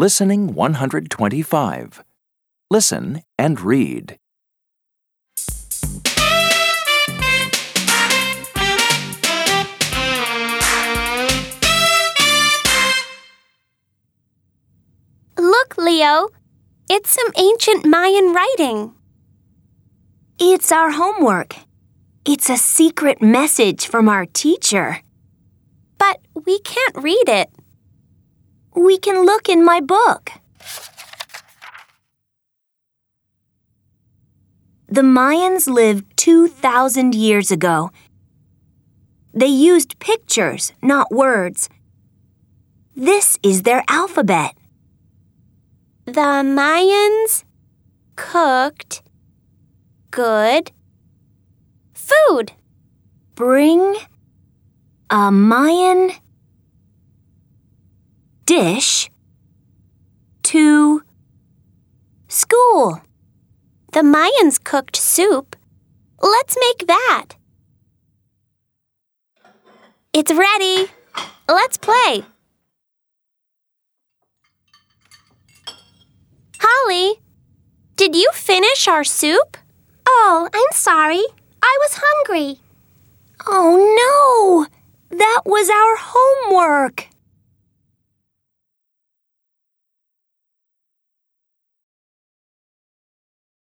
Listening 125. Listen and read. Look, Leo. It's some ancient Mayan writing. It's our homework. It's a secret message from our teacher. But we can't read it. We can look in my book. The Mayans lived 2,000 years ago. They used pictures, not words. This is their alphabet. The Mayans cooked good food. Bring a Mayan dish to school. The Mayans cooked soup. Let's make that. It's ready. Let's play. Holly, did you finish our soup? Oh, I'm sorry. I was hungry. Oh, no! That was our homework.